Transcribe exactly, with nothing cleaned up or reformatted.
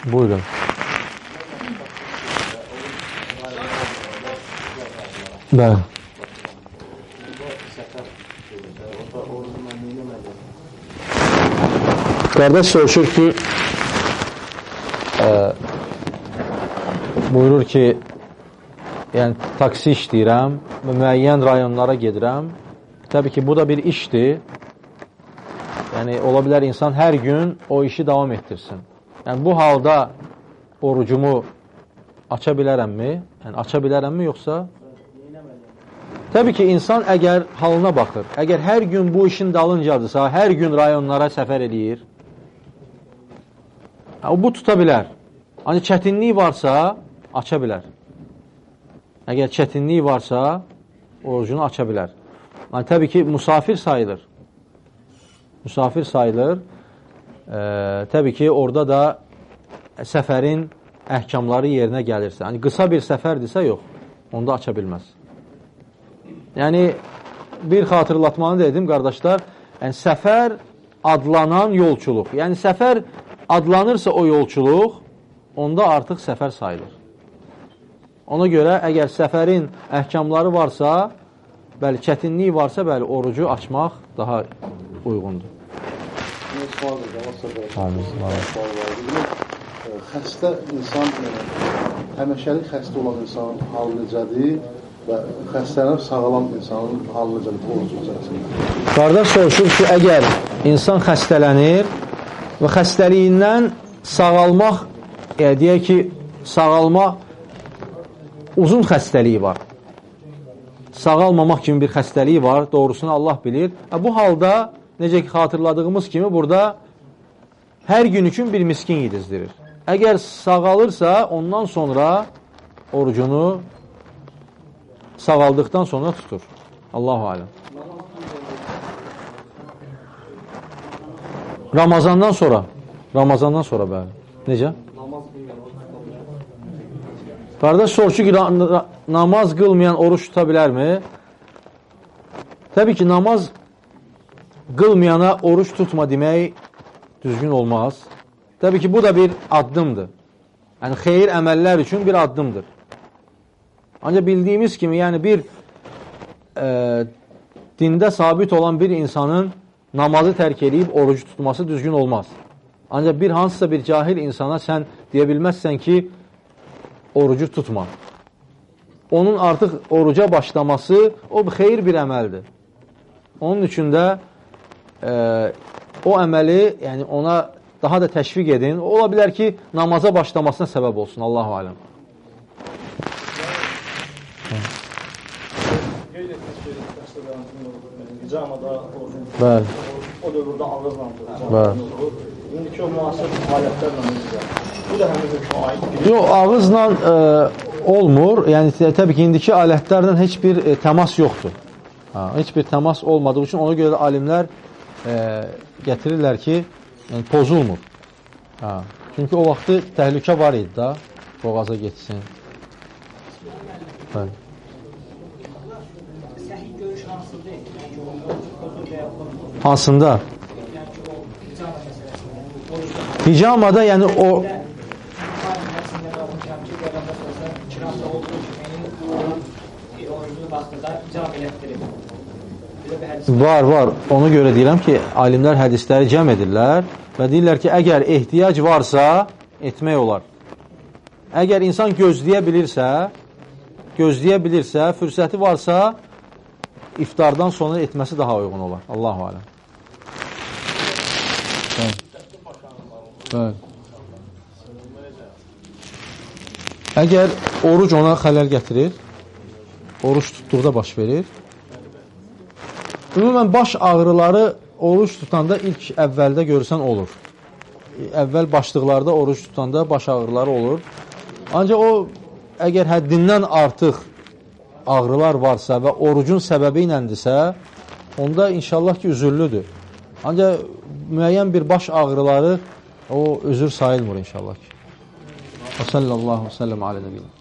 Buyurun. Bəli. Qardaş soruşur ki, e, buyurur ki, yəni taksi işləyirəm və müəyyən rayonlara gedirəm. Təbii ki, bu da bir işdir. Yəni, ola bilər insan hər gün o işi davam etdirsin. Yəni, bu halda orucumu aça bilərəmmi? Yəni, aça bilərəmmi, yoxsa? Təbii ki, insan əgər halına baxır, əgər hər gün bu işin dalıncadırsa, hər gün rayonlara səfər edir, bu tuta bilər. Ancaq çətinlik varsa, aça bilər. Əgər çətinlik varsa, orucunu aça bilər. Yəni, təbii ki, musafir sayılır. Musafir sayılır. E, təbii ki, orada da səfərin əhkamları yerinə gəlirsə. Yəni, qısa bir səfərdirsə, yox. Onda aça bilməz. Yəni, bir xatırlatmanı dedim, qardaşlar. Yəni, səfər adlanan yolçuluq. Yəni, səfər adlanırsa o yolçuluq, onda artıq səfər sayılır. Ona görə, əgər səfərin əhkamları varsa, bəli, çətinliyi varsa, bəli, orucu açmaq daha uyğundur. Xəstə insan, həməşəlik xəstə olan insanın halı necədir və xəstələnib sağalan insanın halı necədir oruc üzərində? Qardaş soruşur ki, əgər insan xəstələnir və xəstəliyindən sağalmaq, yəni deyək ki, sağalmaq uzun xəstəliyi var. Sağalmamaq kimi bir xəstəliyi var, doğrusunu Allah bilir. Bu halda, necə ki, xatırladığımız kimi, burada hər gün üçün bir miskin yedizdirir. Əgər sağalırsa, ondan sonra orucunu sağaldıqdan sonra tutur. Allahu aləm. Ramazandan sonra. Ramazandan sonra bəli. Necə? Qardaş soruşur ki, namaz qılmayan oruç tuta bilərmi? Təbii ki, namaz qılmayana oruç tutma demək düzgün olmaz. Təbii ki, bu da bir addımdır. Yəni, xeyir əməllər üçün bir addımdır. Ancaq bildiyimiz kimi, yəni bir e, dində sabit olan bir insanın namazı tərk edib orucu tutması düzgün olmaz. Ancaq bir hansısa bir cahil insana sən deyə bilməzsən ki, orucu tutma. Onun artıq oruca başlaması, o xeyir bir əməldir. Onun üçün də e, o əməli, yəni ona daha da təşviq edin. Ola bilər ki, namaza başlamasına səbəb olsun. Allahu aləm. Bəli. O dövrdə ağızlandır. İndiki o müasir alətlərlə necə? Bu da həmin hükmə aiddir. Yox, ağızla e, olmur. Yəni, təbii ki, indiki alətlərdən heç bir e, təmas yoxdur. Ha, heç bir təmas olmadığı üçün ona görə də alimlər e, gətirirlər ki, yəni, pozulmur. Ha, çünki o vaxtı təhlükə var idi da, boğaza getsin. Bəli. Hansında? Hicamada, yəni o var, var. Ona görə deyirəm ki, alimlər hədisləri cəm edirlər və deyirlər ki, əgər ehtiyac varsa, etmək olar. Əgər insan gözləyə bilirsə, gözləyə bilirsə, fürsəti varsa, iftardan sonra etməsi daha uyğun olar. Allahu aləm. Bəli. Əgər oruc ona xələl gətirir, oruç tutduqda baş verir. Ümumən, baş ağrıları oruç tutanda ilk əvvəldə görürsən olur. Əvvəl başlıqlarda oruç tutanda baş ağrıları olur. Ancaq o, əgər həddindən artıq ağrılar varsa və orucun səbəbi iləndirsə, onda inşallah ki, üzürlüdür. Ancaq müəyyən bir baş ağrıları o özür sayılmır inşallah ki. Və sallallahu səlləm alə nəbiyyən.